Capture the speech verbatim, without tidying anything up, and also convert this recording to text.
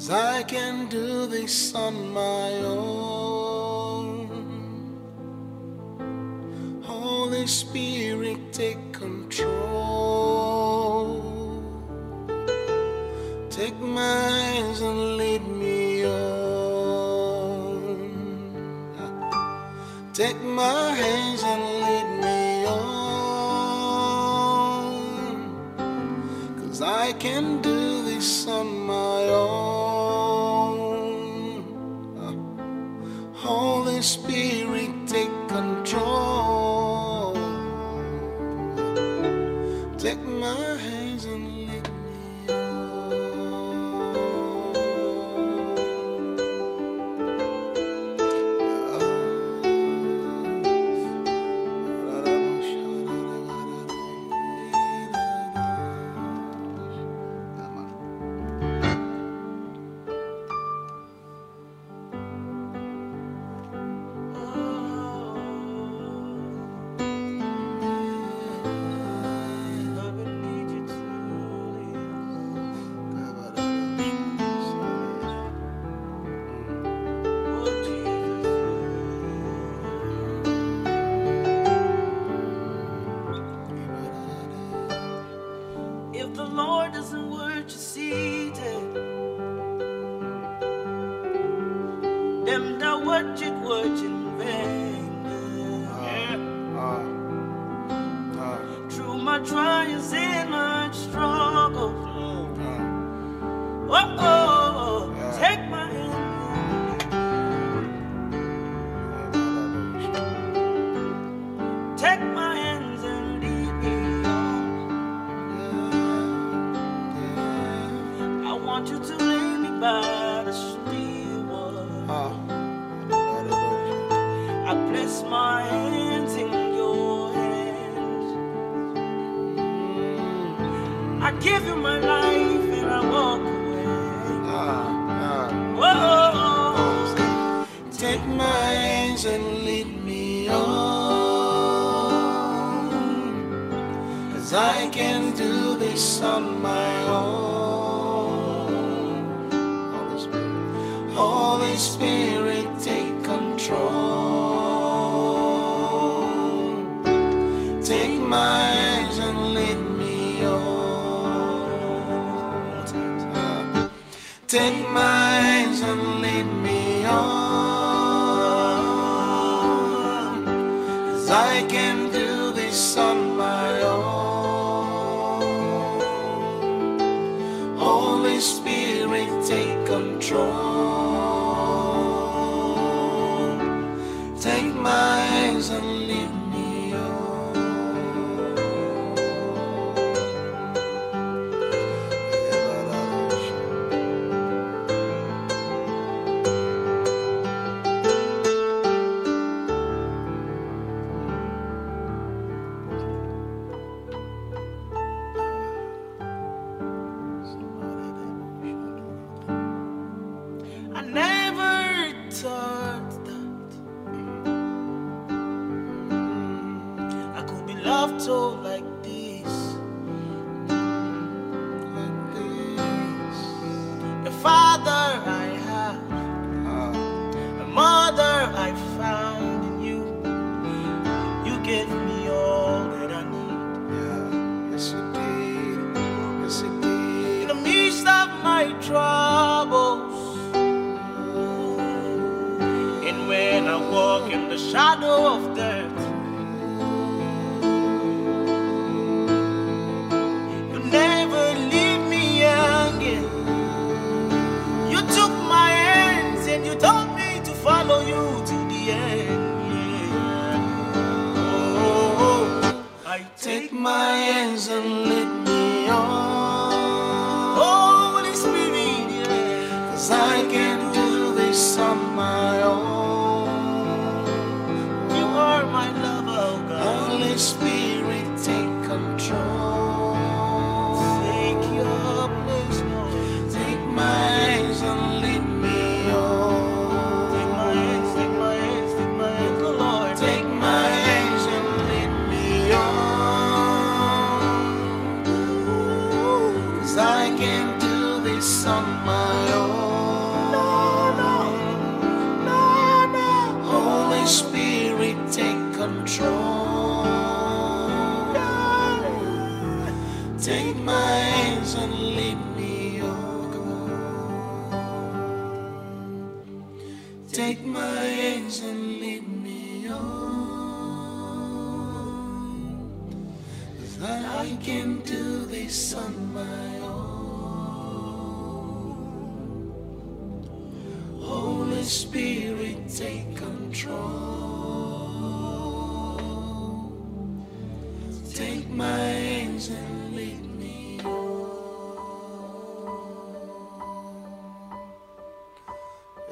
'cause I can do this on my own. Holy Spirit, take control. Take my hands and lead me on. Take my hands and lead me on, 'cause I can do this on my own. Holy Spirit, take control. Take my hands and lead me If the Lord doesn't work you seated, them that watch it watch in vain. Yeah. uh, uh, Through my trials and my struggles, uh, oh, oh, Yeah. take my hand. Take my hands and lead me on. I want you to lay me by the still water. uh, I place my hands in your hands. I give you my life and I walk away. uh, uh. Whoa. Take my hands and lead me on, 'cause I can do this on my own. Holy Spirit, Holy Spirit, take control. Take my hands and lead me on. Take my hands and lead me on, 'cause I can do this on my own. Holy Spirit, take control. Take my hands and lead me on. I never thought that I could be loved so like this. Like this. The father I have, Uh, the mother I found in you. You gave me all that I need. yeah, yes you did. Yes you did. In the midst of my troubles, and when I walk in the shadow of death, you never leave me hanging. You took my hands and you told me to follow you to the end. Yeah. Oh, I Take my hands and lead me on, Holy Spirit, yeah. 'cause I can do this on my own. You are my lover, oh God. Holy Spirit, take control. Take your place, Lord. Take my hands and lead me on. Take my hands, take my hands, take my hands, oh Lord. Take my hands and lead me on, control. Take my hands and lead me on. Take my hands and lead me on. 'Cause I can do this on my own. Holy Spirit, take control. Take my hands and